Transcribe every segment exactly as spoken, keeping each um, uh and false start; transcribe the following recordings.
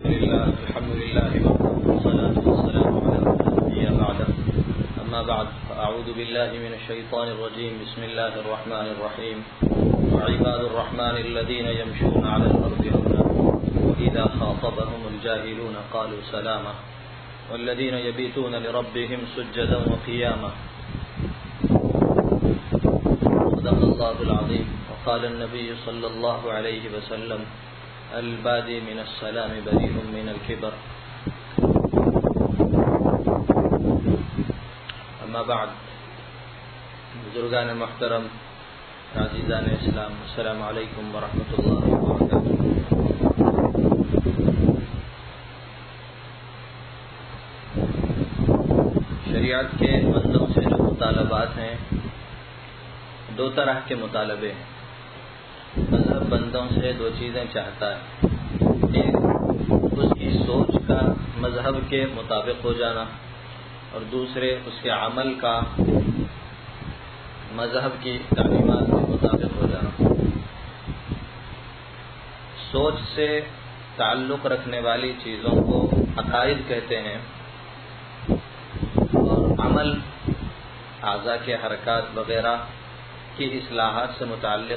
الحمد لله والصلاة والسلام على رسول الله أما بعد فأعوذ بالله من الشيطان الرجيم بسم الله الرحمن الرحيم وعباد الرحمن الذين يمشون على الأرض هونا وإذا خاطبهم الجاهلون قالوا سلاما والذين يبيتون لربهم سجدا وقياما صدق الله العظيم وقال النبي صلى الله عليه وسلم البادی من السلام بریء من الکبر اما بعد بزرگان محترم عزیزان اسلام السلام علیکم ورحمۃ اللہ وبرکاتہ۔ شریعت کے بندوں سے جو مطالبات ہیں دو طرح کے مطالبے ہیں۔ مذہب بندوں سے دو چیزیں چاہتا ہے، ایک اس کی سوچ کا مذہب کے مطابق ہو جانا اور دوسرے اس کے عمل کا مذہب کی تعلیمات کے مطابق ہو جانا۔ سوچ سے تعلق رکھنے والی چیزوں کو عقائد کہتے ہیں اور عمل اعضاء کے حرکات وغیرہ کی اصلاحات سے متعلق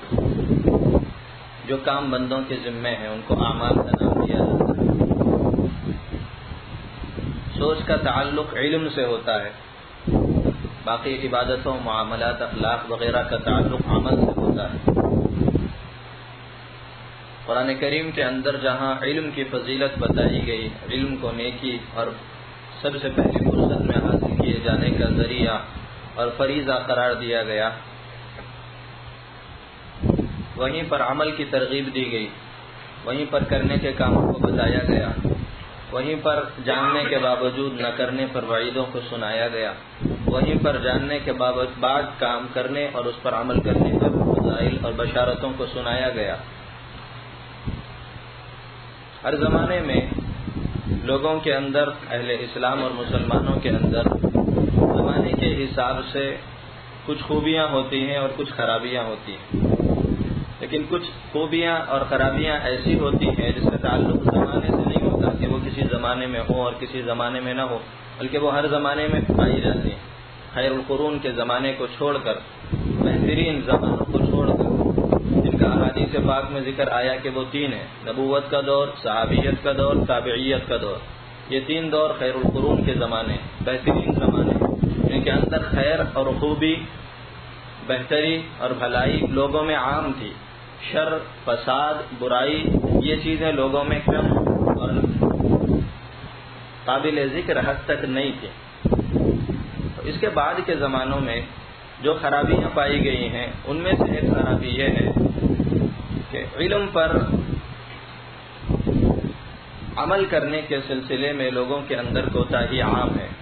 جو کام بندوں کے ذمے ہیں ان کو اعمال کا نام دیا جاتا ہے۔ سوچ کا تعلق علم سے ہوتا ہے، باقی عبادتوں، معاملات، اخلاق وغیرہ کا تعلق عمل سے ہوتا ہے۔ قرآن کریم کے اندر جہاں علم کی فضیلت بتائی گئی، علم کو نیکی اور سب سے پہلے فرصت میں حاصل کیے جانے کا ذریعہ اور فریضہ قرار دیا گیا، وہیں پر عمل کی ترغیب دی گئی، وہیں پر کرنے کے کاموں کو بتایا گیا، وہیں پر جاننے کے باوجود نہ کرنے پر وعیدوں کو سنایا گیا، وہیں پر جاننے کے بعد کام کرنے اور اس پر عمل کرنے پر فضائل اور بشارتوں کو سنایا گیا۔ ہر زمانے میں لوگوں کے اندر، اہل اسلام اور مسلمانوں کے اندر زمانے کے حساب سے کچھ خوبیاں ہوتی ہیں اور کچھ خرابیاں ہوتی ہیں، لیکن کچھ خوبیاں اور خرابیاں ایسی ہوتی ہیں جس کا تعلق زمانے سے نہیں ہوتا کہ وہ کسی زمانے میں ہو اور کسی زمانے میں نہ ہو، بلکہ وہ ہر زمانے میں پائی جاتی ہیں۔ خیر القرون کے زمانے کو چھوڑ کر، بہترین زمانوں کو چھوڑ کر، جن کا احادیث پاک میں ذکر آیا کہ وہ تین ہیں، نبوت کا دور، صحابیت کا دور، تابعیت کا دور۔ یہ تین دور خیر القرون کے زمانے، بہترین زمانے، جن کے اندر خیر اور خوبی، بہتری اور بھلائی لوگوں میں عام تھی، شر، فساد، برائی یہ چیزیں لوگوں میں کم اور قابل ذکر حد تک نہیں تھی۔ اس کے بعد کے زمانوں میں جو خرابیاں پائی گئی ہیں ان میں سے ایک خرابی یہ ہے کہ علم پر عمل کرنے کے سلسلے میں لوگوں کے اندر کوتاہی عام ہے۔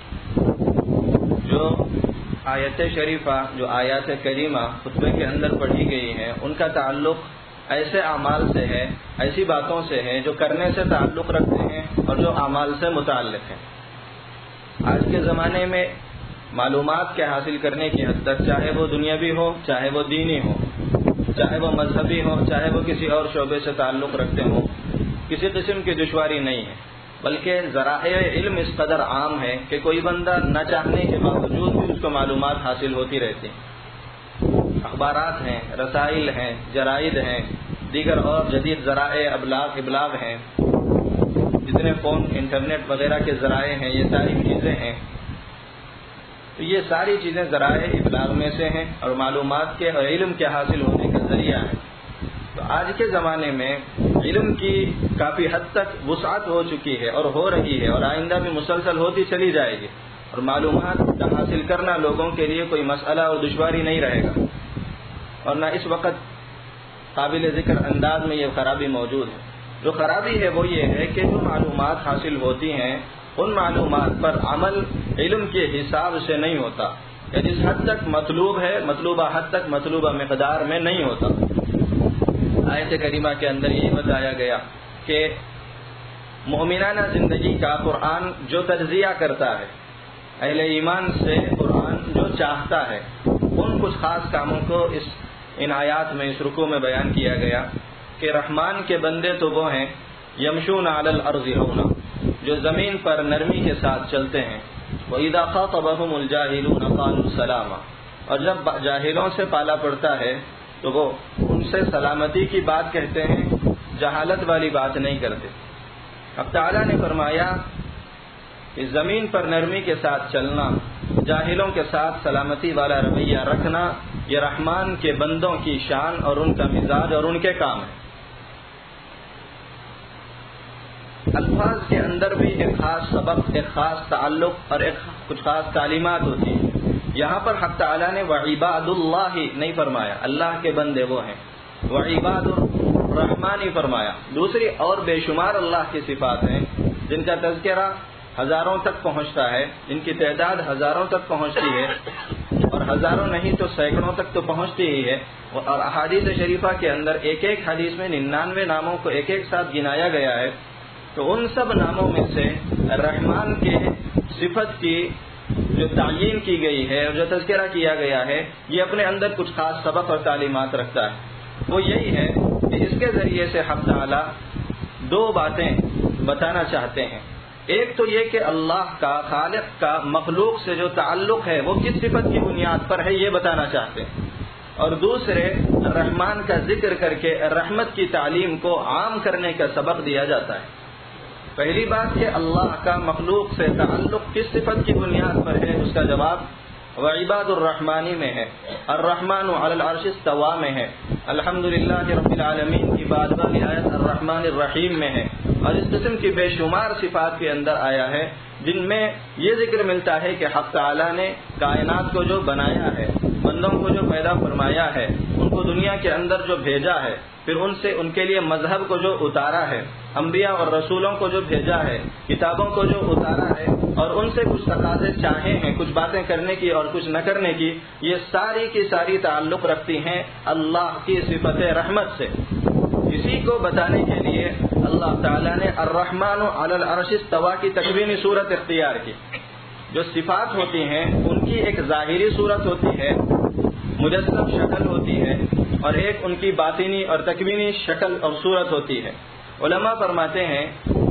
جو آیت شریفہ، جو آیات کریمہ خطبے کے اندر پڑھی گئی ہیں، ان کا تعلق ایسے اعمال سے ہے، ایسی باتوں سے ہے جو کرنے سے تعلق رکھتے ہیں اور جو اعمال سے متعلق ہیں۔ آج کے زمانے میں معلومات کے حاصل کرنے کی حد تک، چاہے وہ دنیاوی ہو، چاہے وہ دینی ہو، چاہے وہ مذہبی ہو، چاہے وہ کسی اور شعبے سے تعلق رکھتے ہوں، کسی قسم کی دشواری نہیں ہے، بلکہ ذرائع علم اس قدر عام ہے کہ کوئی بندہ نہ چاہنے کے باوجود بھی اس کو معلومات حاصل ہوتی رہتی ہیں۔ اخبارات ہیں، رسائل ہیں، جرائد ہیں، دیگر اور جدید ذرائع ابلاغ ابلاغ ہیں، جتنے فون، انٹرنیٹ وغیرہ کے ذرائع ہیں، یہ ساری چیزیں ہیں۔ تو یہ ساری چیزیں ذرائع ابلاغ میں سے ہیں اور معلومات کے اور علم کے حاصل ہونے کا ذریعہ ہے۔ تو آج کے زمانے میں علم کی کافی حد تک وسعت ہو چکی ہے اور ہو رہی ہے اور آئندہ بھی مسلسل ہوتی چلی جائے گی، اور معلومات کا حاصل کرنا لوگوں کے لیے کوئی مسئلہ اور دشواری نہیں رہے گا، اور نہ اس وقت قابل ذکر انداز میں یہ خرابی موجود ہے۔ جو خرابی ہے وہ یہ ہے کہ جو معلومات حاصل ہوتی ہیں ان معلومات پر عمل علم کے حساب سے نہیں ہوتا، یا جس حد تک مطلوب ہے مطلوبہ حد تک مطلوبہ مقدار میں نہیں ہوتا۔ آیت کریمہ کے اندر یہ بتایا گیا کہ مومنانہ زندگی کا قرآن جو تجزیہ کرتا ہے، اہل ایمان سے قرآن جو چاہتا ہے، ان کچھ خاص کاموں کو اس ان آیات میں، اس رکوع میں بیان کیا گیا کہ رحمان کے بندے تو وہ ہیں یمشون علی الارض ہونا، جو زمین پر نرمی کے ساتھ چلتے ہیں، وَإِذَا خَاطَبَهُمُ الْجَاهِلُونَ قَالُوا سَلَامًا، اور جب جاہلوں سے پالا پڑتا ہے تو وہ ان سے سلامتی کی بات کہتے ہیں، جہالت والی بات نہیں کرتے۔ اب تعالیٰ نے فرمایا کہ زمین پر نرمی کے ساتھ چلنا، جاہلوں کے ساتھ سلامتی والا رویہ رکھنا، یہ رحمان کے بندوں کی شان اور ان کا مزاج اور ان کے کام ہے۔ الفاظ کے اندر بھی ایک خاص سبق، ایک خاص تعلق اور ایک کچھ خاص تعلیمات ہوتی ہیں۔ یہاں پر حق تعالیٰ نے وعباد اللہ نہیں فرمایا، اللہ کے بندے وہ ہیں، وعباد الرحمن ہی فرمایا۔ دوسری اور بے شمار اللہ کی صفات ہیں جن کا تذکرہ ہزاروں تک پہنچتا ہے، جن کی تعداد ہزاروں تک پہنچتی ہے، اور ہزاروں نہیں تو سینکڑوں تک تو پہنچتی ہی ہے۔ اور احادیث شریفہ کے اندر ایک ایک حدیث میں ننانوے ناموں کو ایک ایک ساتھ گنایا گیا ہے۔ تو ان سب ناموں میں سے رحمان کے صفت کی جو تعیین کی گئی ہے اور جو تذکرہ کیا گیا ہے، یہ اپنے اندر کچھ خاص سبق اور تعلیمات رکھتا ہے۔ وہ یہی ہے کہ اس کے ذریعے سے حق تعالیٰ دو باتیں بتانا چاہتے ہیں۔ ایک تو یہ کہ اللہ کا، خالق کا مخلوق سے جو تعلق ہے وہ کس صفت کی بنیاد پر ہے، یہ بتانا چاہتے ہیں۔ اور دوسرے رحمان کا ذکر کر کے رحمت کی تعلیم کو عام کرنے کا سبق دیا جاتا ہے۔ پہلی بات کہ اللہ کا مخلوق سے تعلق کس صفت کی بنیاد پر ہے، اس کا جواب وعباد الرحمانی میں ہے، الرحمن علی العرش استوى میں ہے، الحمدللہ رب العالمین کی بارہویں آیت الرحمن الرحیم میں ہے، اور اس قسم کی بے شمار صفات کے اندر آیا ہے جن میں یہ ذکر ملتا ہے کہ حق تعالیٰ نے کائنات کو جو بنایا ہے، بندوں کو جو پیدا فرمایا ہے، ان کو دنیا کے اندر جو بھیجا ہے، پھر ان سے ان کے لیے مذہب کو جو اتارا ہے، انبیاء اور رسولوں کو جو بھیجا ہے، کتابوں کو جو اتارا ہے، اور ان سے کچھ تقاضے چاہے ہیں، کچھ باتیں کرنے کی اور کچھ نہ کرنے کی، یہ ساری کی ساری تعلق رکھتی ہیں اللہ کی صفت رحمت سے۔ اسی کو بتانے کے لیے اللہ تعالیٰ نے الرحمن علی العرش استوى کی تکوینی صورت اختیار کی۔ جو صفات ہوتی ہیں ان کی ایک ظاہری صورت ہوتی ہے، مجسم شکل ہوتی ہے، اور ایک ان کی باطنی اور تکوینی شکل اور صورت ہوتی ہے۔ علماء فرماتے ہیں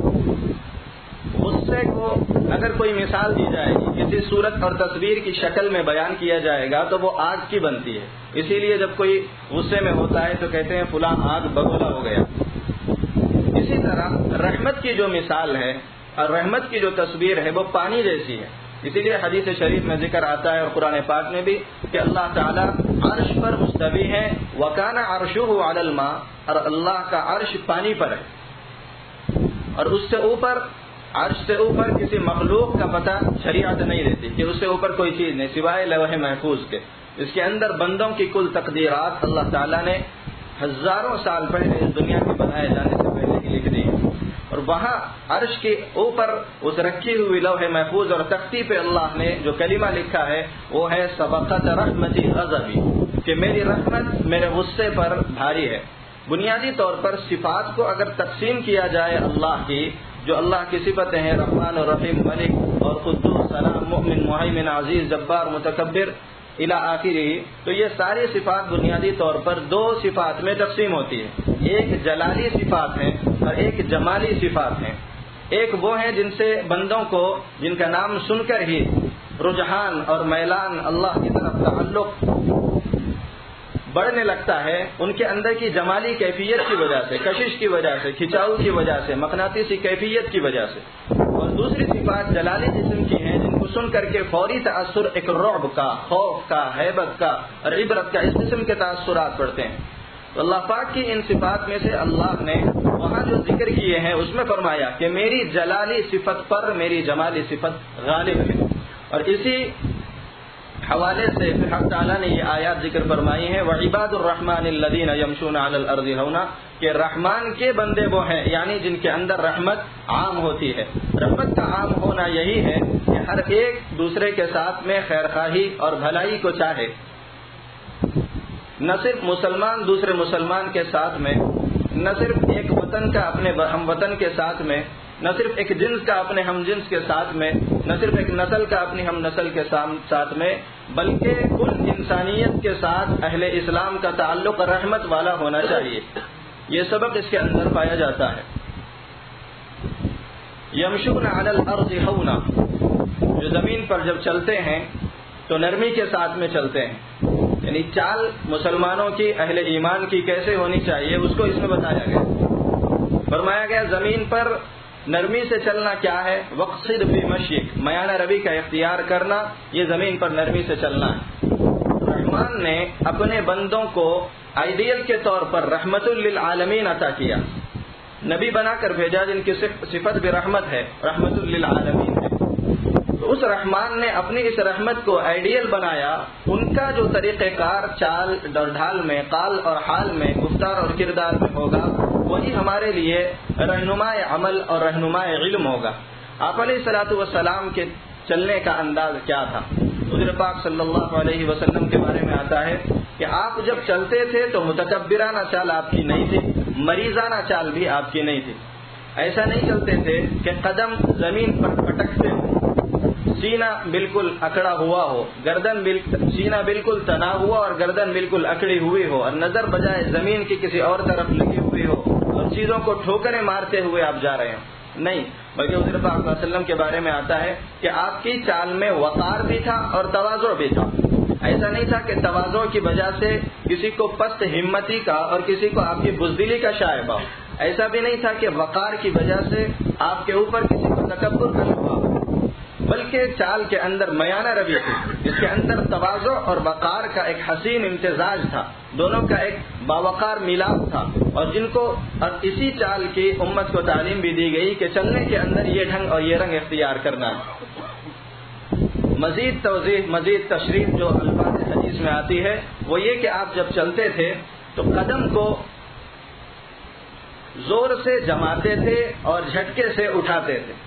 غصے کو اگر کوئی مثال دی جائے گی، کسی صورت اور تصویر کی شکل میں بیان کیا جائے گا تو وہ آگ کی بنتی ہے۔ اسی لیے جب کوئی غصے میں ہوتا ہے تو کہتے ہیں فلاں آگ بگولا ہو گیا۔ اسی طرح رحمت کی جو مثال ہے اور رحمت کی جو تصویر ہے وہ پانی جیسی ہے۔ اسی لیے حدیث شریف میں ذکر آتا ہے اور قرآن پاک میں بھی کہ اللہ تعالیٰ عرش پر مستوی ہے، وَكَانَ عَرْشُهُ عَلَى الْمَاءِ، اور اللہ کا عرش پانی پر ہے، اور اس سے اوپر، عرش سے اوپر کسی مخلوق کا پتہ شریعت نہیں دیتی کہ اس سے اوپر کوئی چیز نہیں سوائے لوح محفوظ کے۔ اس کے اندر بندوں کی کل تقدیرات اللہ تعالیٰ نے ہزاروں سال پہلے اس دنیا کے بنائے جانے سے پہلے کی لکھ دی ہے، اور وہاں عرش کے اوپر اس رکھی ہوئی لوح محفوظ اور تختی پہ اللہ نے جو کلمہ لکھا ہے وہ ہے سبقت رحمتی غضبی، کہ میری رحمت میرے غصے پر بھاری ہے۔ بنیادی طور پر صفات کو اگر تقسیم کیا جائے اللہ کی، جو اللہ کی صفتیں ہیں رحمان اور رحیم، ملک اور قدوس، سلام، مؤمن، مہیمن، عزیز، جبار، متکبر الی آخرہ، تو یہ ساری صفات بنیادی طور پر دو صفات میں تقسیم ہوتی ہے۔ ایک جلالی صفات ہیں اور ایک جمالی صفات ہیں۔ ایک وہ ہیں جن سے بندوں کو، جن کا نام سن کر ہی رجحان اور میلان اللہ کی طرف تعلق بڑھنے لگتا ہے، ان کے اندر کی جمالی کیفیت کی وجہ سے، کشش کی وجہ سے، کھچاؤ کی وجہ سے، مقناطیسی کیفیت کی وجہ سے۔ اور دوسری صفات جلالی جسم کی ہیں جن کو سن کر کے فوری تاثر ایک رعب کا، خوف کا، ہیبت کا اور عبرت کا، اس قسم کے تاثرات پڑتے ہیں۔ تو اللہ پاک کی ان صفات میں سے اللہ نے وہاں جو ذکر کیے ہیں اس میں فرمایا کہ میری جلالی صفت پر میری جمالی صفت غالب ہے، اور اسی حوالے سے پھر حق تعالیٰ نے یہ آیات ذکر فرمائی ہیں وَعِبَادُ الرَّحْمَنِ الَّذِينَ يَمْشُونَ عَلَى الْأَرْضِ هَوْنًا، کہ رحمان کے بندے وہ ہیں، یعنی جن کے اندر رحمت عام ہوتی ہے۔ رحمت کا عام ہونا یہی ہے کہ ہر ایک دوسرے کے ساتھ میں خیر خواہی اور بھلائی کو چاہے، نہ صرف مسلمان دوسرے مسلمان کے ساتھ میں، نہ صرف ایک وطن کا اپنے ہم وطن کے ساتھ میں، نہ صرف ایک جنس کا اپنے ہم جنس کے ساتھ میں، نہ صرف ایک نسل کا اپنی ہم نسل کے ساتھ میں، بلکہ کل انسانیت کے ساتھ اہل اسلام کا تعلق رحمت والا ہونا چاہیے۔ یہ سبق اس کے اندر پایا جاتا ہے۔ یمشون علی الارض ہونا، جو زمین پر جب چلتے ہیں تو نرمی کے ساتھ میں چلتے ہیں، یعنی چال مسلمانوں کی، اہل ایمان کی کیسے ہونی چاہیے اس کو اس میں بتایا گیا. فرمایا گیا زمین پر نرمی سے چلنا کیا ہے، وقصد فی مشیک، میانہ روی کا اختیار کرنا، یہ زمین پر نرمی سے چلنا ہے. رحمان نے اپنے بندوں کو آئیڈیل کے طور پر رحمت للعالمین عطا کیا، نبی بنا کر بھیجا جن کی صفت بھی رحمت ہے، رحمت للعالمین ہے. تو اس رحمان نے اپنی اس رحمت کو آئیڈیل بنایا، ان کا جو طریقہ کار چال اور ڈھال میں، قال اور حال میں، گفتار اور کردار میں ہوگا، وہی ہمارے لیے رہنما عمل اور رہنما علم ہوگا. آپ علیہ الصلوۃ والسلام کے چلنے کا انداز کیا تھا؟ حضور پاک صلی اللہ علیہ وسلم کے بارے میں آتا ہے کہ آپ جب چلتے تھے تو متکبرانہ چال آپ کی نہیں تھی، مریضانہ چال بھی آپ کی نہیں تھی. ایسا نہیں چلتے تھے کہ قدم زمین پر پٹکتے ہو، سینہ بالکل اکڑا ہوا ہو، گردن بالکل سینہ بالکل تنا ہوا اور گردن بالکل اکڑی ہوئی ہو، اور نظر بجائے زمین کی کسی اور طرف لگی ہوئی ہو، اور چیزوں کو ٹھوکریں مارتے ہوئے آپ جا رہے ہیں. نہیں، بلکہ حضور پاک صلی اللہ علیہ وسلم کے بارے میں آتا ہے کہ آپ کی چال میں وقار بھی تھا اور تواضع بھی تھا. ایسا نہیں تھا کہ تواضع کی وجہ سے کسی کو پست ہمتی کا اور کسی کو آپ کی بزدلی کا شائبہ ہو. ایسا بھی نہیں تھا کہ وقار کی وجہ سے آپ کے اوپر کسی کو تکبر کا شبہ ہو، بلکہ چال کے اندر میانہ روی تھی، جس کے اندر تواضع اور وقار کا ایک حسین امتزاج تھا، دونوں کا ایک باوقار ملاپ تھا، اور جن کو اور اسی چال کی امت کو تعلیم بھی دی گئی کہ چلنے کے اندر یہ ڈھنگ اور یہ رنگ اختیار کرنا ہے. مزید توضیح، مزید تشریح جو الفاظ حدیث میں آتی ہے وہ یہ کہ آپ جب چلتے تھے تو قدم کو زور سے جماتے تھے اور جھٹکے سے اٹھاتے تھے.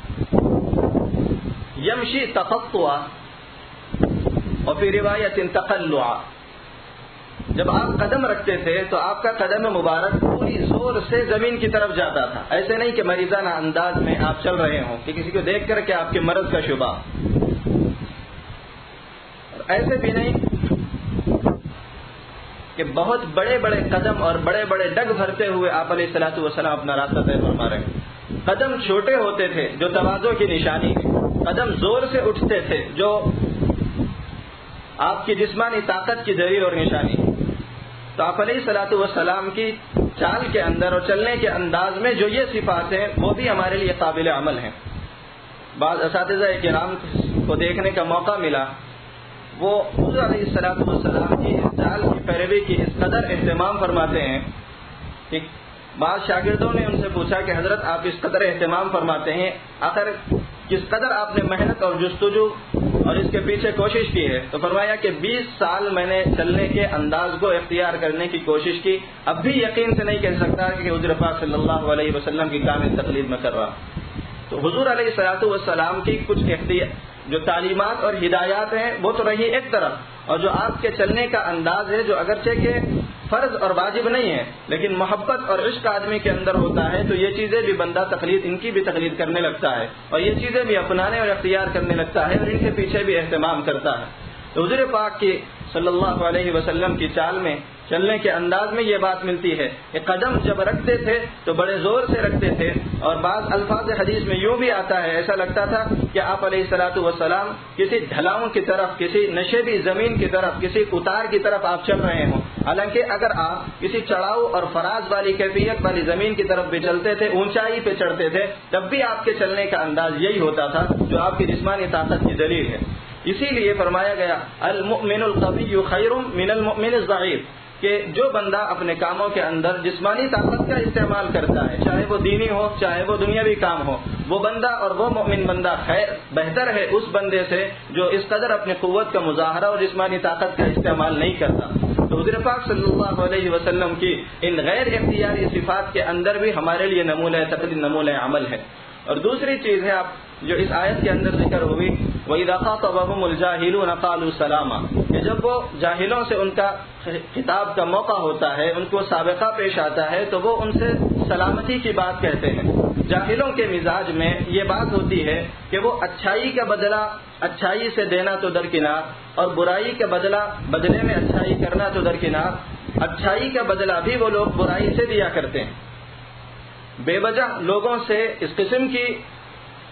یمشی تقطعا وفی روایت تقلعا، جب آپ قدم رکھتے تھے تو آپ کا قدم مبارک پوری زور سے زمین کی طرف جاتا تھا. ایسے نہیں کہ مریضانہ انداز میں آپ چل رہے ہوں کہ کسی کو دیکھ کر کے آپ کے مرض کا شبہ، ایسے بھی نہیں کہ بہت بڑے بڑے قدم اور بڑے بڑے ڈگ بھرتے ہوئے آپ علیہ الصلوۃ والسلام اپنا راستہ طے فرما رہے ہیں. قدم چھوٹے ہوتے تھے جو تواضع کی نشانی ہے، قدم زور سے اٹھتے تھے جو آپ کی جسمانی طاقت کی دلیل اور نشانی ہے. تو آپ علیہ الصلوۃ والسلام کی چال کے اندر اور چلنے کے انداز میں جو یہ صفات ہیں وہ بھی ہمارے لیے قابل عمل ہیں. بعض اساتذہ کرام کو دیکھنے کا موقع ملا، وہ حضور علیہ الصلوۃ والسلام کی اس چال کی پیروی کی اس قدر اہتمام فرماتے ہیں کہ بعض شاگردوں نے ان سے پوچھا کہ حضرت آپ اس قدر اہتمام فرماتے ہیں، آخر کس قدر آپ نے محنت اور جستجو اور اس کے پیچھے کوشش کی ہے؟ تو فرمایا کہ بیس سال میں نے چلنے کے انداز کو اختیار کرنے کی کوشش کی، اب بھی یقین سے نہیں کہہ سکتا کہ حضور پاک صلی اللہ علیہ وسلم کی کامل تقلید میں کر رہا. تو حضور علیہ الصلوۃ والسلام کی کچھ اختیار جو تعلیمات اور ہدایات ہیں وہ تو رہی ایک طرف، اور جو آپ کے چلنے کا انداز ہے جو اگرچہ کہ فرض اور واجب نہیں ہے لیکن محبت اور عشق آدمی کے اندر ہوتا ہے تو یہ چیزیں بھی بندہ تقلید ان کی بھی تقلید کرنے لگتا ہے، اور یہ چیزیں بھی اپنانے اور اختیار کرنے لگتا ہے اور ان کے پیچھے بھی اہتمام کرتا ہے. تو حضور پاک کی صلی اللہ علیہ وسلم کی چال میں، چلنے کے انداز میں یہ بات ملتی ہے کہ قدم جب رکھتے تھے تو بڑے زور سے رکھتے تھے، اور بعض الفاظ حدیث میں یوں بھی آتا ہے، ایسا لگتا تھا کہ آپ علیہ الصلوۃ والسلام کسی ڈھلاؤں کی طرف، کسی نشیبی زمین کی طرف، کسی اتار کی طرف آپ چل رہے ہوں. حالانکہ اگر آپ کسی چڑھاؤ اور فراز والی کیفیت والی زمین کی طرف بھی چلتے تھے، اونچائی پہ چڑھتے تھے، تب بھی آپ کے چلنے کا انداز یہی ہوتا تھا جو آپ کی جسمانی طاقت کی دلیل ہے. اسی لیے فرمایا گیا المؤمن القوی خیر من المؤمن الضعیف، کہ جو بندہ اپنے کاموں کے اندر جسمانی طاقت کا استعمال کرتا ہے، چاہے وہ دینی ہو چاہے وہ دنیاوی کام ہو، وہ بندہ اور وہ مومن بندہ خیر بہتر ہے اس بندے سے جو اس قدر اپنی قوت کا مظاہرہ اور جسمانی طاقت کا استعمال نہیں کرتا. تو حضور پاک صلی اللہ علیہ وسلم کی ان غیر اختیاری صفات کے اندر بھی ہمارے لیے نمونہ تقلید، نمونہ عمل ہے. اور دوسری چیز ہے آپ جو اس آیت کے اندر ذکر ہوئی، وَإِذَا خَاطَبَهُمُ الْجَاهِلُونَ قَالُوا سَلَامًا، کہ جب وہ جاہلوں سے ان کا خطاب کا موقع ہوتا ہے، ان کو سابقہ پیش آتا ہے تو وہ ان سے سلامتی کی بات کہتے ہیں. جاہلوں کے مزاج میں یہ بات ہوتی ہے کہ وہ اچھائی کا بدلہ اچھائی سے دینا تو درکنار، اور برائی کا بدلہ بدلے میں اچھائی کرنا تو درکنار، اچھائی کا بدلہ بھی وہ لوگ برائی سے دیا کرتے ہیں. بے وجہ لوگوں سے اس قسم کی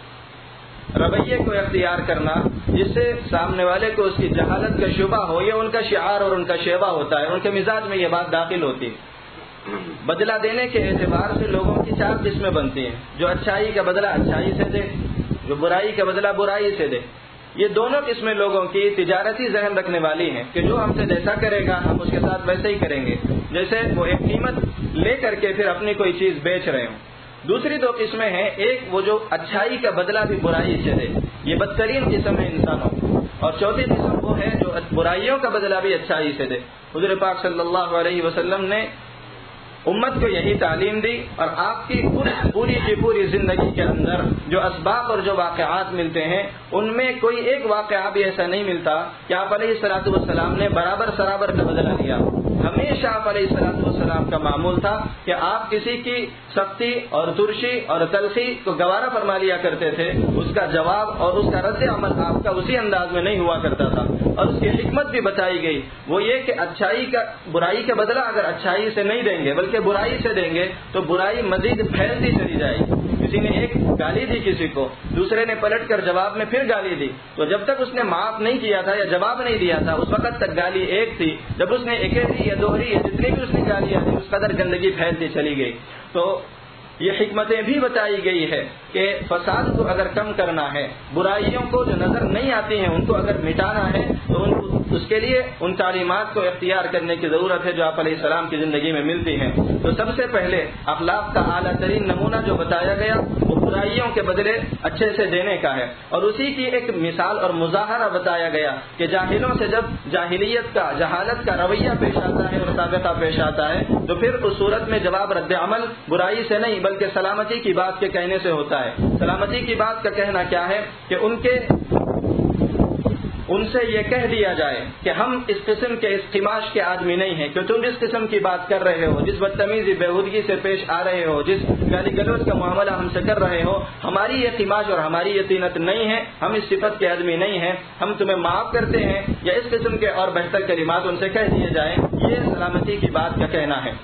رویے کو اختیار کرنا جس سے سامنے والے کو اس کی جہالت کا شبہ ہو، یہ ان کا شعار اور ان کا شیبہ ہوتا ہے، ان کے مزاج میں یہ بات داخل ہوتی ہے۔ بدلہ دینے کے اعتبار سے لوگوں کی چار قسمیں بنتی ہیں، جو اچھائی کا بدلہ اچھائی سے دے، جو برائی کا بدلہ برائی سے دے۔ یہ دونوں قسمیں لوگوں کی تجارتی ذہن رکھنے والی ہیں کہ جو ہم سے جیسا کرے گا ہم اس کے ساتھ ویسے ہی کریں گے، جیسے وہ ایک قیمت لے کر کے پھر اپنی کوئی چیز بیچ رہے ہوں۔ دوسری دو قسمیں ہیں، ایک وہ جو اچھائی کا بدلہ بھی برائی سے دے، یہ بدترین قسم ہے انسانوں، اور چوتھی قسم وہ ہے جو برائیوں کا بدلہ بھی اچھائی سے دے۔ حضور پاک صلی اللہ علیہ وسلم نے امت کو یہی تعلیم دی، اور آپ کی پوری کی پوری زندگی کے اندر جو اسباب اور جو واقعات ملتے ہیں ان میں کوئی ایک واقعہ بھی ایسا نہیں ملتا کہ آپ علیہ الصلوۃ والسلام نے برابر سرابر کا بدلہ لیا۔ ہمیشہ آپ علیہ الصلوۃ والسلام کا معمول تھا کہ آپ کسی کی سختی اور ترشی اور تلخی کو گوارا فرما لیا کرتے تھے، اس کا جواب اور اس کا رد عمل آپ کا اسی انداز میں نہیں ہوا کرتا تھا، اور اس کی حکمت بھی بتائی گئی، وہ یہ کہ اچھائی کا برائی کا بدلہ اگر اچھائی سے نہیں دیں گے بلکہ برائی سے دیں گے تو برائی مزید پھیلتی چلی جائے گی۔ کسی نے ایک گالی دی کسی کو، دوسرے نے پلٹ کر جواب میں پھر گالی دی، تو جب تک اس نے معاف نہیں کیا تھا یا جواب نہیں دیا تھا اس وقت تک گالی ایک تھی، جب اس نے اکیلی یا دوہری یا جتنی بھی اس نے گالیاں دی اس قدر گندگی پھیلتی چلی گئی۔ تو یہ حکمتیں بھی بتائی گئی ہے کہ فساد کو اگر کم کرنا ہے، برائیوں کو جو نظر نہیں آتی ہیں ان کو اگر مٹانا ہے تو ان اس کے لیے ان تعلیمات کو اختیار کرنے کی ضرورت ہے جو آپ علیہ السلام کی زندگی میں ملتی ہیں۔ تو سب سے پہلے اخلاق کا اعلیٰ ترین نمونہ جو بتایا گیا وہ برائیوں کے بدلے اچھے سے دینے کا ہے، اور اسی کی ایک مثال اور مظاہرہ بتایا گیا کہ جاہلوں سے جب جاہلیت کا جہالت کا رویہ پیش آتا ہے اور سابقہ پیش آتا ہے تو پھر اس صورت میں جواب رد عمل برائی سے نہیں بلکہ سلامتی کی بات کے کہنے سے ہوتا ہے۔ سلامتی کی بات کا کہنا کیا ہے کہ ان کے ان سے یہ کہہ دیا جائے کہ ہم اس قسم کے اس قماش کے آدمی نہیں ہیں کہ تم جس قسم کی بات کر رہے ہو، جس بدتمیزی بےہودگی سے پیش آ رہے ہو، جس گالی گلوچ کا معاملہ ہم سے کر رہے ہو، ہماری یہ قماش اور ہماری یہ طینت نہیں ہے، ہم اس صفت کے آدمی نہیں ہیں، ہم تمہیں معاف کرتے ہیں، یا اس قسم کے اور بہتر کلمات ان سے کہہ دیے جائیں، یہ سلامتی کی بات کا کہنا ہے۔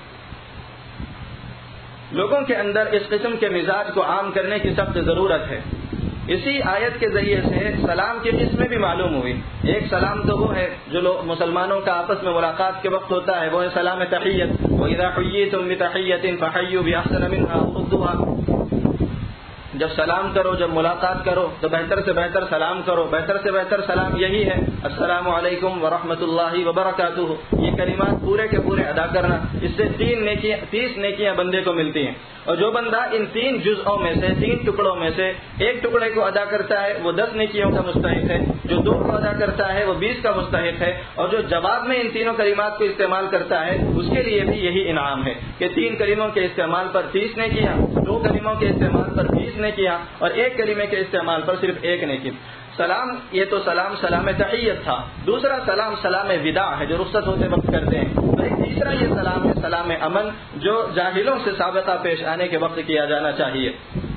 لوگوں کے اندر اس قسم کے مزاج کو عام کرنے کی سخت ضرورت ہے۔ اسی آیت کے ذریعے سے سلام کی قسمیں بھی معلوم ہوئی۔ ایک سلام تو وہ ہے جو لوگ مسلمانوں کا آپس میں ملاقات کے وقت ہوتا ہے، وہ ہے سلام تحیت، وَإِذَا حُيِّيتُم بِتَحِيَّةٍ فَحَيُّوا بِأَحْسَنَ مِنْهَا أَوْ رُدُّوهَا۔ جب سلام کرو، جب ملاقات کرو تو بہتر سے بہتر سلام کرو، بہتر سے بہتر سلام یہی ہے السلام علیکم ورحمۃ اللہ وبرکاتہ۔ یہ کلمات پورے کے پورے ادا کرنا، اس سے تین نیکیاں تیس نیکیاں بندے کو ملتی ہیں، اور جو بندہ ان تین جزءوں میں سے تین ٹکڑوں میں سے ایک ٹکڑے کو ادا کرتا ہے وہ دس نیکیوں کا مستحق ہے، جو دو کو ادا کرتا ہے وہ بیس کا مستحق ہے، اور جو جواب میں ان تینوں کلمات کو استعمال کرتا ہے اس کے لیے بھی یہی انعام ہے کہ تین کلموں کے استعمال پر تیس نیکیاں، دو کلموں کے استعمال پر بیس نیکیاں، اور ایک کلمے کے استعمال پر صرف ایک نیکی۔ سلام یہ تو سلام سلام تحیت تھا، دوسرا سلام سلام وداع ہے جو رخصت ہوتے وقت کرتے ہیں، اور ایک تیسرا یہ سلام ہے سلام امن جو جاہلوں سے سابقہ پیش آنے کے وقت کیا جانا چاہیے۔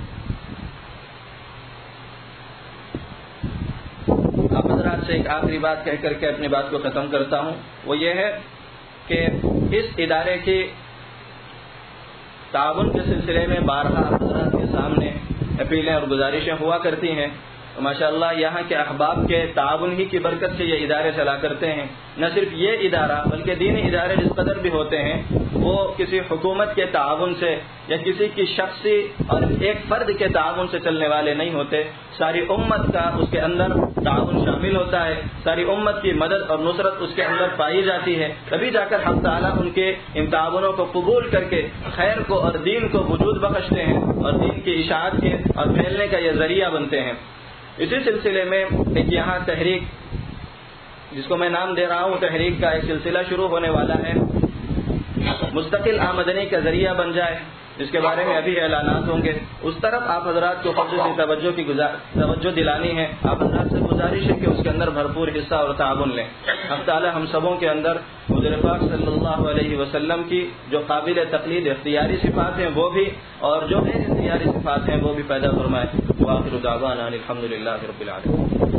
آپ حضرات سے ایک آخری بات کہہ کر کے اپنی بات کو ختم کرتا ہوں، وہ یہ ہے کہ اس ادارے کی تعاون کے سلسلے میں بارہا حضرات کے سامنے اپیلیں اور گزارشیں ہوا کرتی ہیں، تو ماشاءاللہ یہاں کے احباب کے تعاون ہی کی برکت سے یہ ادارے چلا کرتے ہیں۔ نہ صرف یہ ادارہ بلکہ دینی ادارے جس قدر بھی ہوتے ہیں وہ کسی حکومت کے تعاون سے یا کسی کی شخصی اور ایک فرد کے تعاون سے چلنے والے نہیں ہوتے، ساری امت کا اس کے اندر تعاون شامل ہوتا ہے، ساری امت کی مدد اور نصرت اس کے اندر پائی جاتی ہے، تبھی جا کر حق تعالیٰ ان کے ان تعاونوں کو قبول کر کے خیر کو اور دین کو وجود بخشتے ہیں اور دین کی اشاعت کے اور پھیلنے کا یہ ذریعہ بنتے ہیں۔ اسی سلسلے میں ایک یہاں تحریک جس کو میں نام دے رہا ہوں تحریک کا ایک سلسلہ شروع ہونے والا ہے، مستقل آمدنی کا ذریعہ بن جائے، جس کے بارے میں ابھی اعلانات ہوں گے، اس طرف آپ حضرات کو خصوصی توجہ کی توجہ دلانی ہے۔ آپ حضرات سے گزارش ہے کہ اس کے اندر بھرپور حصہ اور تعاون لیں۔ اللہ تعالیٰ ہم سبوں کے اندر حضور پاک صلی اللہ علیہ وسلم کی جو قابل تقلید اختیاری صفات ہیں وہ بھی اور جو غیر اختیاری صفات ہیں وہ بھی پیدا فرمائے۔ وآخر دعوانا الحمد للہ رب العالمین۔